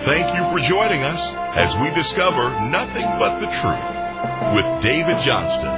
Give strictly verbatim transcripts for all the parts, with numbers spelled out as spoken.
Thank you for joining us as we discover nothing but the truth with David Johnston.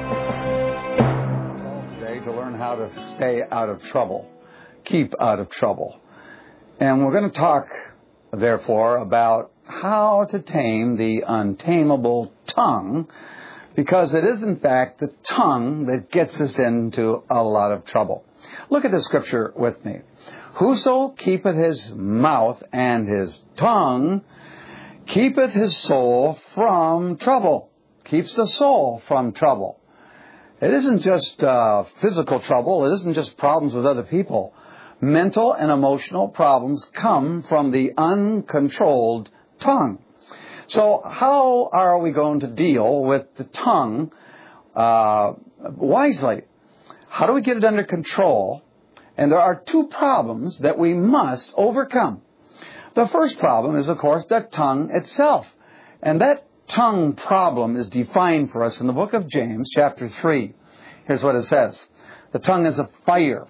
Today to learn how to stay out of trouble, keep out of trouble. And we're going to talk, therefore, about how to tame the untamable tongue, because it is, in fact, the tongue that gets us into a lot of trouble. Look at the scripture with me. Whoso keepeth his mouth and his tongue keepeth his soul from trouble. Keeps the soul from trouble. It isn't just uh, physical trouble. It isn't just problems with other people. Mental and emotional problems come from the uncontrolled tongue. So how are we going to deal with the tongue uh, wisely? How do we get it under control? And there are two problems that we must overcome. The first problem is, of course, the tongue itself. And that tongue problem is defined for us in the book of James, chapter three. Here's what it says. The tongue is a fire,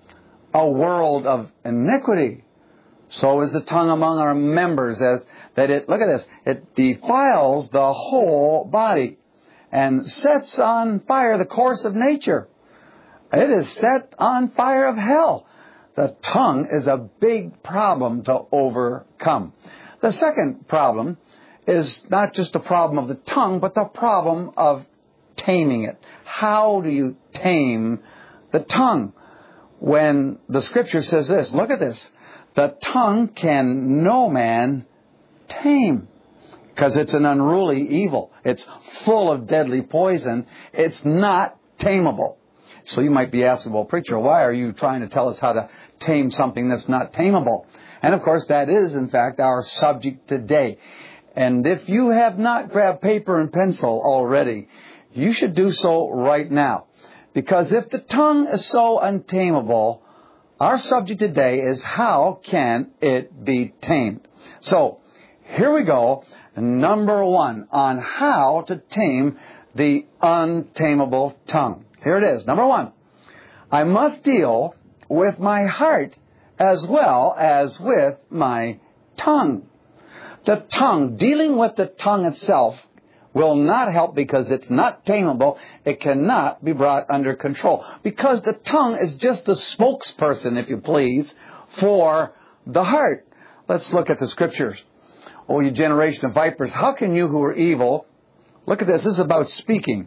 a world of iniquity. So is the tongue among our members, as that it, look at this, it defiles the whole body and sets on fire the course of nature. It is set on fire of hell. The tongue is a big problem to overcome. The second problem is not just the problem of the tongue, but the problem of taming it. How do you tame the tongue? When the scripture says this, look at this. The tongue can no man tame, because it's an unruly evil. It's full of deadly poison. It's not tameable. So you might be asking, well, preacher, why are you trying to tell us how to tame something that's not tameable? And of course, that is, in fact, our subject today. And if you have not grabbed paper and pencil already, you should do so right now. Because if the tongue is so untamable, our subject today is how can it be tamed? So here we go. Number one on how to tame the untamable tongue. Here it is. Number one, I must deal with my heart as well as with my tongue. The tongue, dealing with the tongue itself will not help because it's not tameable. It cannot be brought under control because the tongue is just a spokesperson, if you please, for the heart. Let's look at the scriptures. Oh, you generation of vipers, how can you who are evil, look at this, this is about speaking.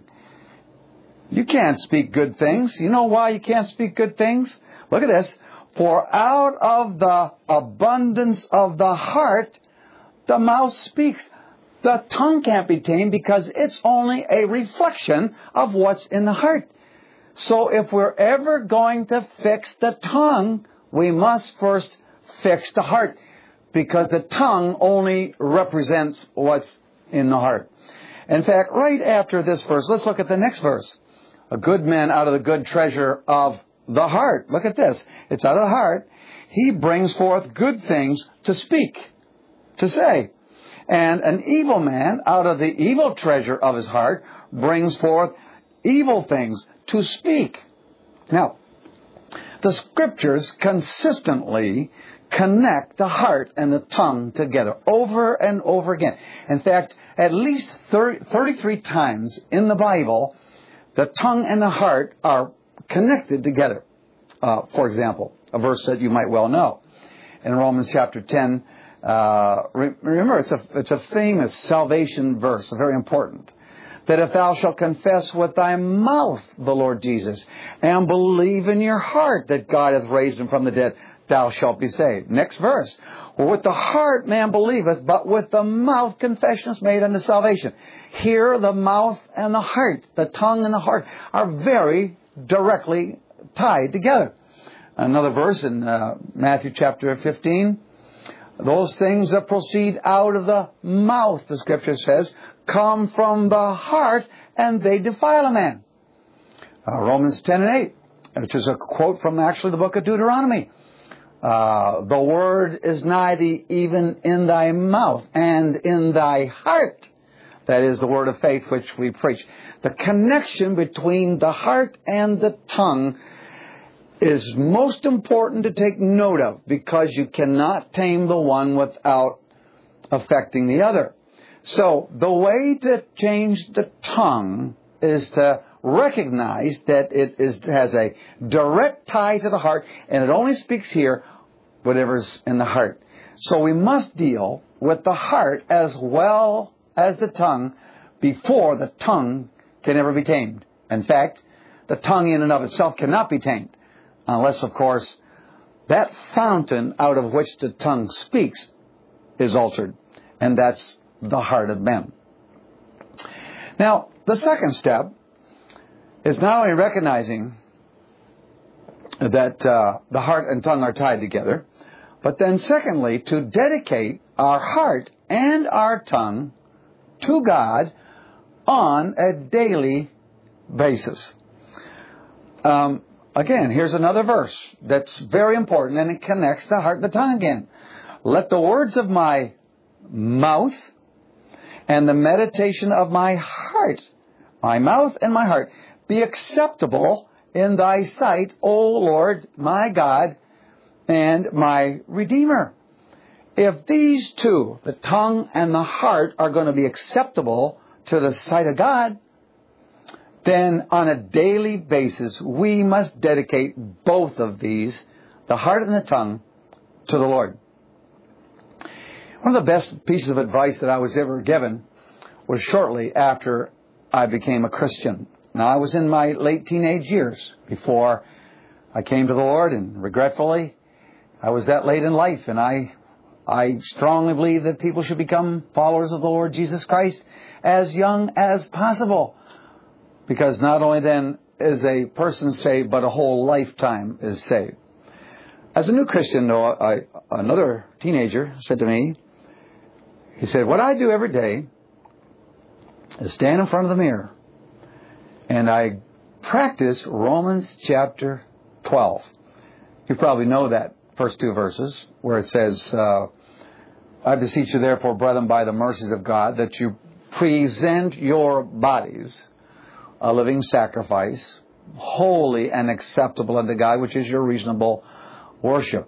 You can't speak good things. You know why you can't speak good things? Look at this. For out of the abundance of the heart, the mouth speaks. The tongue can't be tamed because it's only a reflection of what's in the heart. So if we're ever going to fix the tongue, we must first fix the heart, because the tongue only represents what's in the heart. In fact, right after this verse, let's look at the next verse. A good man out of the good treasure of the heart. Look at this. It's out of the heart. He brings forth good things to speak, to say. And an evil man out of the evil treasure of his heart brings forth evil things to speak. Now, the scriptures consistently connect the heart and the tongue together over and over again. In fact, at least thirty, thirty-three times in the Bible, the tongue and the heart are connected together. Uh, for example, a verse that you might well know. In Romans chapter ten, uh, re- remember, it's a, it's a famous salvation verse, very important. That if thou shalt confess with thy mouth the Lord Jesus, and believe in your heart that God hath raised him from the dead, thou shalt be saved. Next verse. Well, with the heart man believeth, but with the mouth confession is made unto salvation. Here, the mouth and the heart, the tongue and the heart, are very directly tied together. Another verse in uh, Matthew chapter fifteen. Those things that proceed out of the mouth, the scripture says, come from the heart, and they defile a man. Uh, Romans ten and eight, which is a quote from actually the book of Deuteronomy. Uh, the word is nigh thee, even in thy mouth and in thy heart. That is the word of faith which we preach. The connection between the heart and the tongue is most important to take note of, because you cannot tame the one without affecting the other. So the way to change the tongue is to recognize that it is, has a direct tie to the heart, and it only speaks here whatever's in the heart. So we must deal with the heart as well as the tongue before the tongue can ever be tamed. In fact, the tongue in and of itself cannot be tamed unless, of course, that fountain out of which the tongue speaks is altered, and that's the heart of man. Now, the second step is not only recognizing that uh, the heart and tongue are tied together, but then secondly, to dedicate our heart and our tongue to God on a daily basis. Um, again, here's another verse that's very important, and it connects the heart and the tongue again. Let the words of my mouth and the meditation of my heart, my mouth and my heart, be acceptable in thy sight, O Lord, my God and my Redeemer. If these two, the tongue and the heart, are going to be acceptable to the sight of God, then on a daily basis, we must dedicate both of these, the heart and the tongue, to the Lord. One of the best pieces of advice that I was ever given was shortly after I became a Christian. Now, I was in my late teenage years before I came to the Lord, and regretfully, I was that late in life, and I I strongly believe that people should become followers of the Lord Jesus Christ as young as possible, because not only then is a person saved, but a whole lifetime is saved. As a new Christian, though, I, another teenager said to me, he said, what I do every day is stand in front of the mirror and I practice Romans chapter twelve. You probably know that first two verses where it says, uh, I beseech you therefore, brethren, by the mercies of God, that you present your bodies a living sacrifice, holy and acceptable unto God, which is your reasonable worship.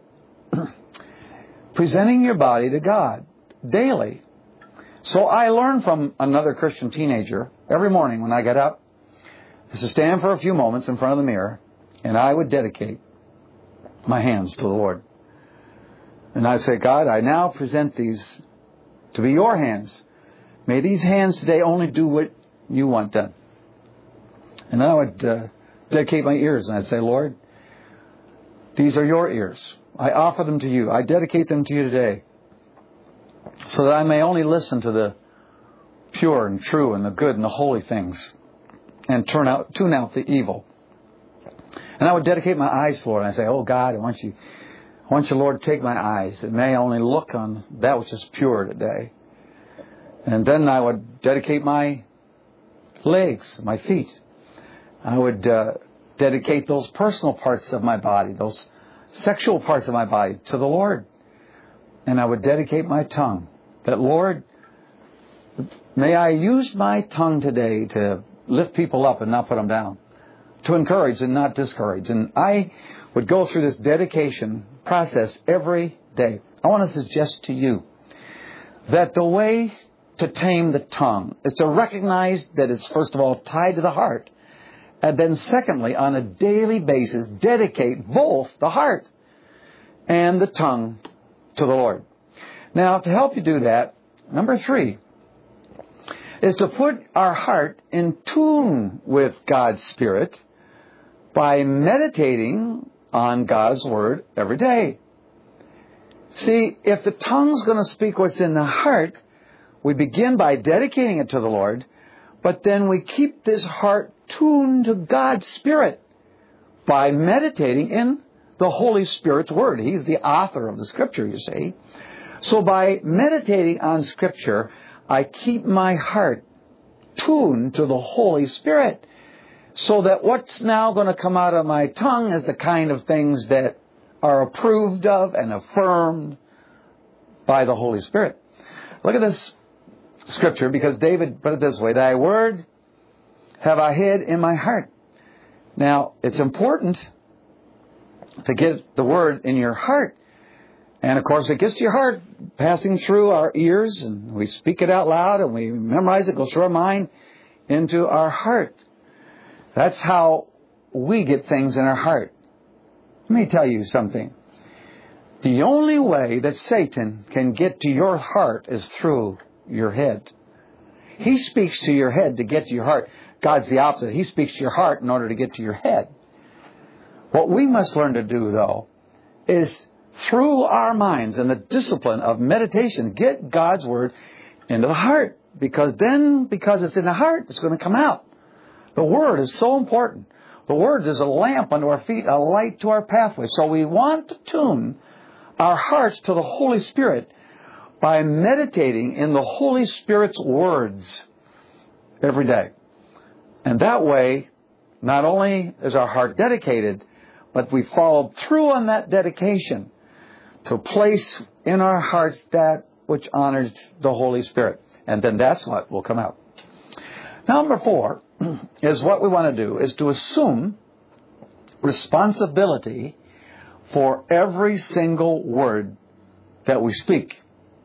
Presenting your body to God daily. So I learned from another Christian teenager every morning when I got up to stand for a few moments in front of the mirror, and I would dedicate my hands to the Lord. And I'd say, God, I now present these to be your hands. May these hands today only do what you want done. And I would uh, dedicate my ears, and I'd say, Lord, these are your ears. I offer them to you. I dedicate them to you today, so that I may only listen to the pure and true and the good and the holy things, and turn out, tune out the evil. And I would dedicate my eyes, Lord, and I say, oh God, I want you, I want you, Lord, to take my eyes. It may only look on that which is pure today. And then I would dedicate my legs, my feet. I would uh, dedicate those personal parts of my body, those sexual parts of my body, to the Lord. And I would dedicate my tongue. That, Lord, may I use my tongue today to lift people up and not put them down, to encourage and not discourage. And I would go through this dedication process every day. I want to suggest to you that the way to tame the tongue is to recognize that it's, first of all, tied to the heart. And then secondly, on a daily basis, dedicate both the heart and the tongue to the Lord. Now, to help you do that, number three is to put our heart in tune with God's Spirit by meditating on God's Word every day. See, if the tongue's going to speak what's in the heart, we begin by dedicating it to the Lord, but then we keep this heart tuned to God's Spirit by meditating in the Holy Spirit's Word. He's the author of the Scripture, you see. So by meditating on Scripture, I keep my heart tuned to the Holy Spirit, so that what's now going to come out of my tongue is the kind of things that are approved of and affirmed by the Holy Spirit. Look at this Scripture, because David put it this way, thy word have I hid in my heart. Now, it's important to get the word in your heart. And, of course, it gets to your heart, passing through our ears, and we speak it out loud, and we memorize it, goes through our mind into our heart. That's how we get things in our heart. Let me tell you something. The only way that Satan can get to your heart is through your head. He speaks to your head to get to your heart. God's the opposite. He speaks to your heart in order to get to your head. What we must learn to do, though, is through our minds and the discipline of meditation, get God's Word into the heart. Because then, because it's in the heart, it's going to come out. The Word is so important. The Word is a lamp unto our feet, a light to our pathway. So we want to tune our hearts to the Holy Spirit by meditating in the Holy Spirit's words every day. And that way, not only is our heart dedicated, but we follow through on that dedication to place in our hearts that which honors the Holy Spirit. And then that's what will come out. Number four is what we want to do is to assume responsibility for every single word that we speak.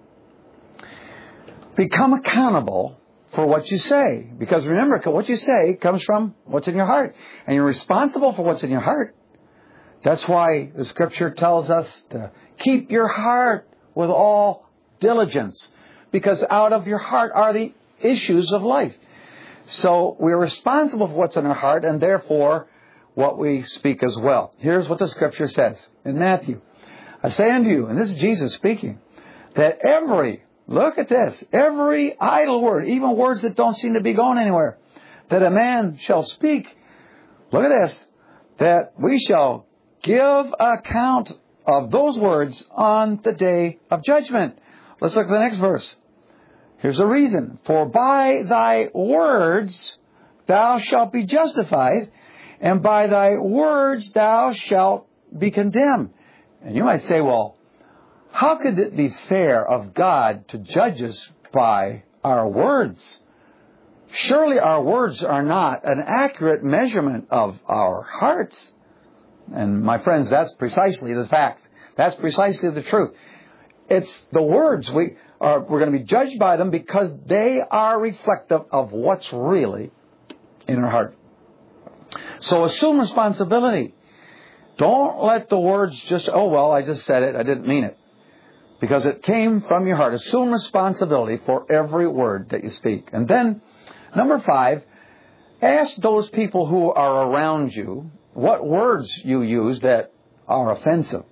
Become accountable for what you say. Because remember, what you say comes from what's in your heart. And you're responsible for what's in your heart. That's why the Scripture tells us to keep your heart with all diligence. Because out of your heart are the issues of life. So we're responsible for what's in our heart and therefore what we speak as well. Here's what the Scripture says in Matthew. I say unto you, and this is Jesus speaking, that every, look at this, every idle word, even words that don't seem to be going anywhere, that a man shall speak, look at this, that we shall give account of those words on the day of judgment. Let's look at the next verse. Here's the reason. For by thy words thou shalt be justified, and by thy words thou shalt be condemned. And you might say, well, how could it be fair of God to judge us by our words? Surely our words are not an accurate measurement of our hearts. And my friends, that's precisely the fact. That's precisely the truth. It's the words. We are, we're going to be judged by them because they are reflective of what's really in our heart. So assume responsibility. Don't let the words just, oh, well, I just said it. I didn't mean it. Because it came from your heart. Assume responsibility for every word that you speak. And then, number five, ask those people who are around you what words you use that are offensive.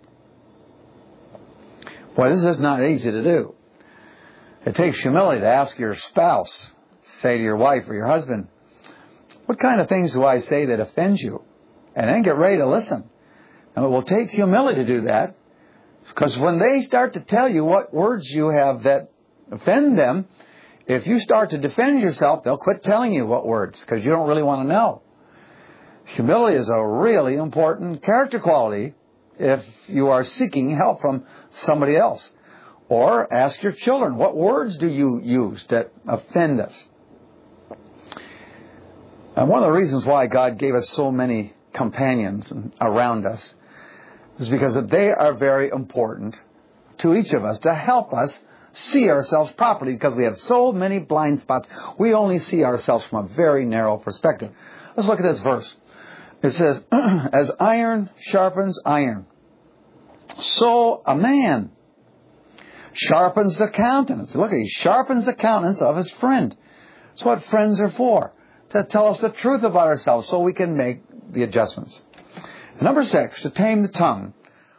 Well, this is not easy to do. It takes humility to ask your spouse, say to your wife or your husband, what kind of things do I say that offends you? And then get ready to listen. And it will take humility to do that. Because when they start to tell you what words you have that offend them, if you start to defend yourself, they'll quit telling you what words, because you don't really want to know. Humility is a really important character quality if you are seeking help from somebody else. Or ask your children, what words do you use that offend us? And one of the reasons why God gave us so many companions around us is because they are very important to each of us to help us see ourselves properly, because we have so many blind spots. We only see ourselves from a very narrow perspective. Let's look at this verse. It says, as iron sharpens iron, so a man sharpens the countenance. Look, he sharpens the countenance of his friend. That's what friends are for, to tell us the truth about ourselves so we can make the adjustments. Number six, to tame the tongue.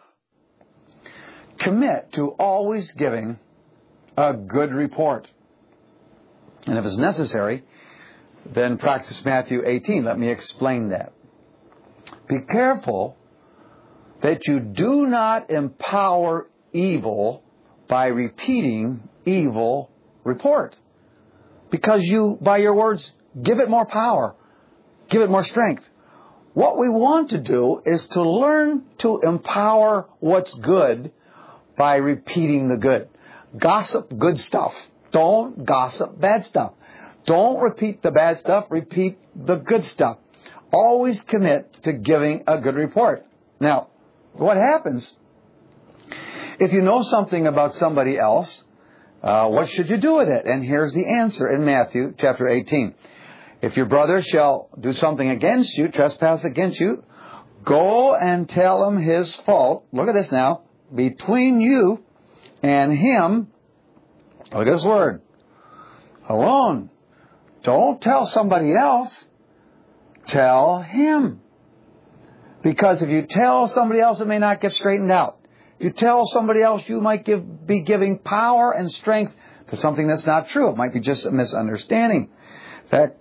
Commit to always giving a good report. And if it's necessary, then practice Matthew eighteen. Let me explain that. Be careful that you do not empower evil by repeating evil report. Because you, by your words, give it more power, give it more strength. What we want to do is to learn to empower what's good by repeating the good. Gossip good stuff. Don't gossip bad stuff. Don't repeat the bad stuff. Repeat the good stuff. Always commit to giving a good report. Now, what happens If you know something about somebody else, uh, what should you do with it? And here's the answer in Matthew chapter eighteen. If your brother shall do something against you, trespass against you, go and tell him his fault. Look at this now. Between you and him, look at this word, alone. Don't tell somebody else. Tell him. Because if you tell somebody else, it may not get straightened out. If you tell somebody else, you might give, be giving power and strength to something that's not true. It might be just a misunderstanding. In fact,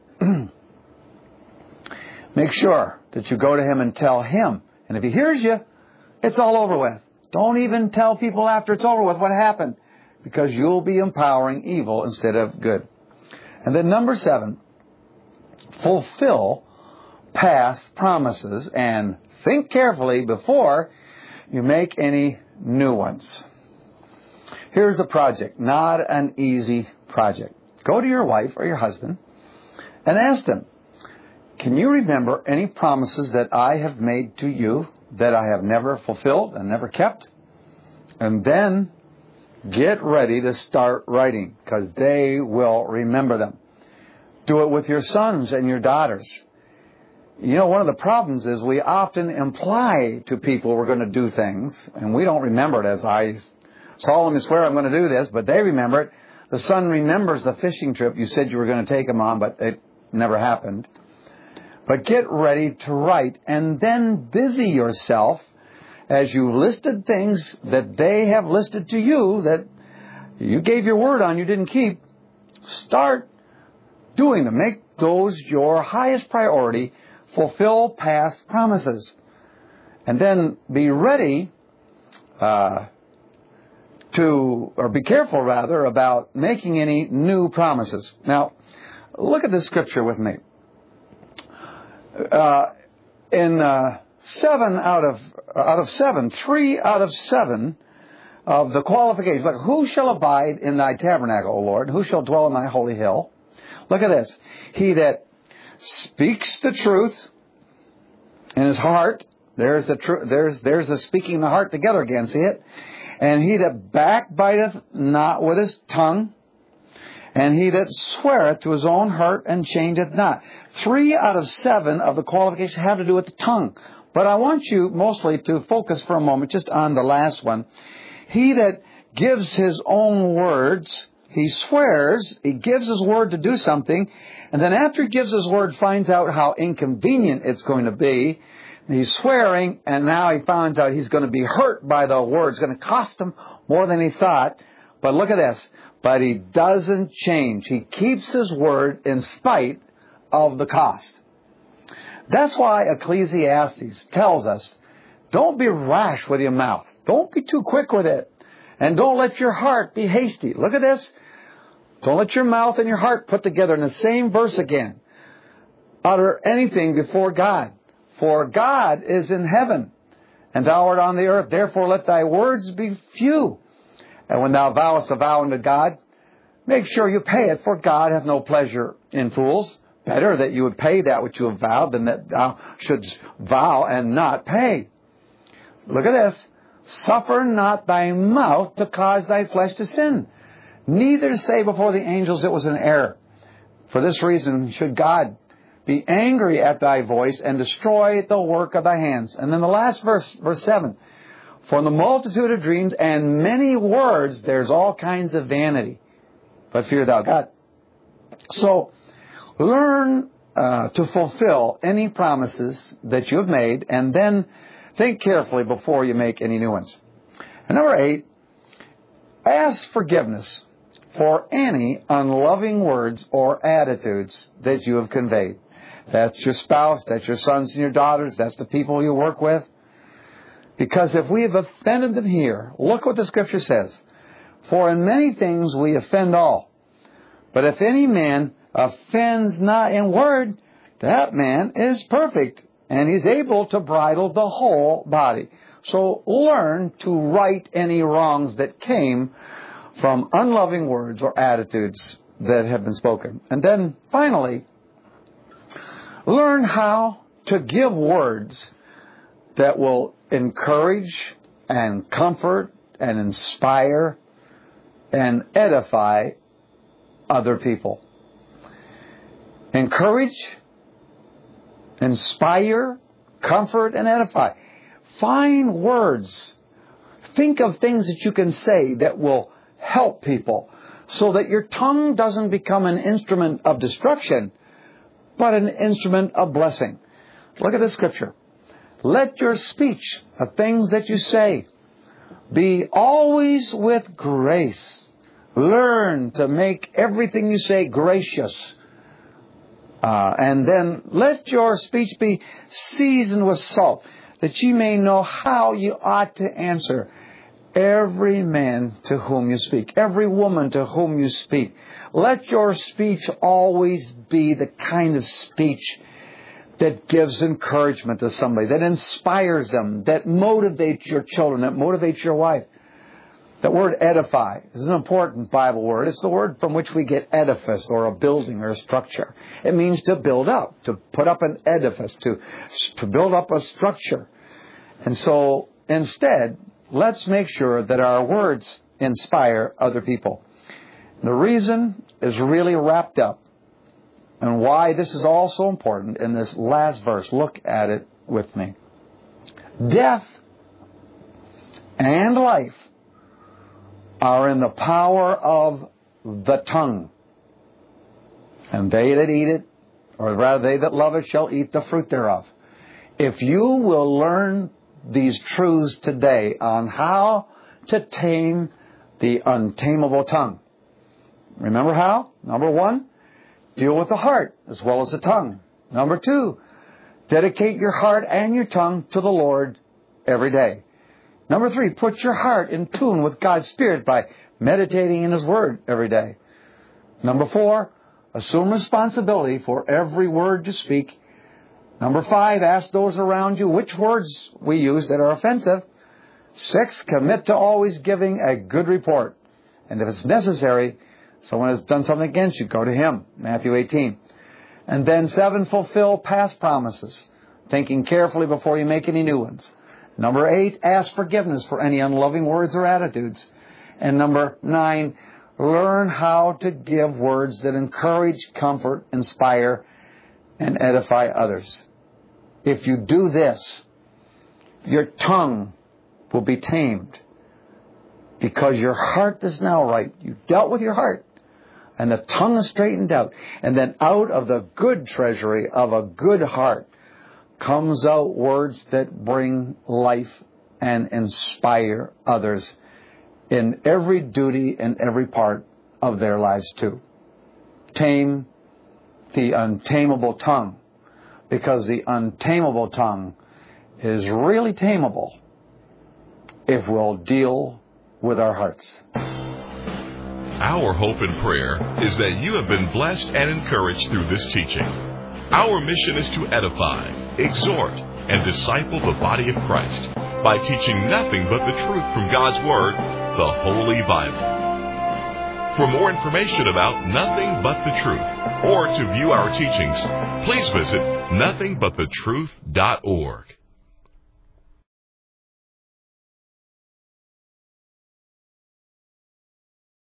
make sure that you go to him and tell him. And if he hears you, it's all over with. Don't even tell people after it's over with what happened, because you'll be empowering evil instead of good. And then number seven, fulfill past promises and think carefully before you make any new ones. Here's a project, not an easy project. Go to your wife or your husband and ask them, can you remember any promises that I have made to you that I have never fulfilled and never kept? And then get ready to start writing, because they will remember them. Do it with your sons and your daughters. You know, one of the problems is we often imply to people we're going to do things, and we don't remember it as I solemnly swear I'm going to do this, but they remember it. The son remembers the fishing trip you said you were going to take him on, but it never happened. But get ready to write, and then busy yourself as you listed things that they have listed to you that you gave your word on, you didn't keep. Start doing them. Make those your highest priority. Fulfill past promises. And then be ready uh, to, or be careful rather, about making any new promises. Now, look at this scripture with me. Uh, in uh, seven out of out of seven, three out of seven of the qualifications. Like, who shall abide in thy tabernacle, O Lord? Who shall dwell in thy holy hill? Look at this. He that speaks the truth in his heart. There's the tr- there's there's the speaking the heart together again. See it? And he that backbiteth not with his tongue, and he that sweareth to his own hurt and changeth not. Three out of seven of the qualifications have to do with the tongue. But I want you mostly to focus for a moment just on the last one. He that gives his own words, he swears, he gives his word to do something, and then after he gives his word, finds out how inconvenient it's going to be. He's swearing, and now he finds out he's going to be hurt by the word. It's going to cost him more than he thought. But look at this. But he doesn't change. He keeps his word in spite of the cost. That's why Ecclesiastes tells us, don't be rash with your mouth. Don't be too quick with it. And don't let your heart be hasty. Look at this. Don't let your mouth and your heart put together in the same verse again. Utter anything before God. For God is in heaven, and thou art on the earth. Therefore let thy words be few. And when thou vowest a vow unto God, make sure you pay it, for God hath no pleasure in fools. Better that you would pay that which you have vowed than that thou shouldst vow and not pay. Look at this. Suffer not thy mouth to cause thy flesh to sin. Neither say before the angels it was an error. For this reason should God be angry at thy voice and destroy the work of thy hands. And then the last verse, verse seven. For in the multitude of dreams and many words, there's all kinds of vanity. But fear thou God. So, learn uh, to fulfill any promises that you have made, and then think carefully before you make any new ones. And number eight, ask forgiveness for any unloving words or attitudes that you have conveyed. That's your spouse, that's your sons and your daughters, that's the people you work with. Because if we have offended them here, look what the Scripture says. For in many things we offend all. But if any man offends not in word, that man is perfect, and he's able to bridle the whole body. So learn to right any wrongs that came from unloving words or attitudes that have been spoken. And then finally, learn how to give words that will encourage and comfort and inspire and edify other people. Encourage, inspire, comfort, and edify. Find words. Think of things that you can say that will help people so that your tongue doesn't become an instrument of destruction, but an instrument of blessing. Look at the scripture. Let your speech, the things that you say, be always with grace. Learn to make everything you say gracious. Uh, and then let your speech be seasoned with salt, that ye may know how you ought to answer every man to whom you speak, every woman to whom you speak. Let your speech always be the kind of speech that gives encouragement to somebody, that inspires them, that motivates your children, that motivates your wife. That word edify is an important Bible word. It's the word from which we get edifice, or a building or a structure. It means to build up, to put up an edifice, to, to build up a structure. And so instead, let's make sure that our words inspire other people. The reason is really wrapped up and why this is all so important in this last verse. Look at it with me. Death and life are in the power of the tongue. And they that eat it, or rather they that love it, shall eat the fruit thereof. If you will learn these truths today on how to tame the untamable tongue. Remember how? Number one, deal with the heart as well as the tongue. Number two, dedicate your heart and your tongue to the Lord every day. Number three, put your heart in tune with God's Spirit by meditating in His Word every day. Number four, assume responsibility for every word you speak. Number five, ask those around you which words we use that are offensive. Six, commit to always giving a good report. And if it's necessary, someone has done something against you, go to him. Matthew eighteen. And then seven, fulfill past promises, thinking carefully before you make any new ones. Number eight, ask forgiveness for any unloving words or attitudes. And number nine, learn how to give words that encourage, comfort, inspire, and edify others. If you do this, your tongue will be tamed because your heart is now right. You've dealt with your heart, and the tongue is straightened out. And then out of the good treasury of a good heart comes out words that bring life and inspire others in every duty and every part of their lives too. Tame the untamable tongue, because the untamable tongue is really tameable if we'll deal with our hearts. Our hope and prayer is that you have been blessed and encouraged through this teaching. Our mission is to edify, exhort, and disciple the body of Christ by teaching nothing but the truth from God's Word, the Holy Bible. For more information about Nothing But the Truth, or to view our teachings, please visit nothing but the truth dot org.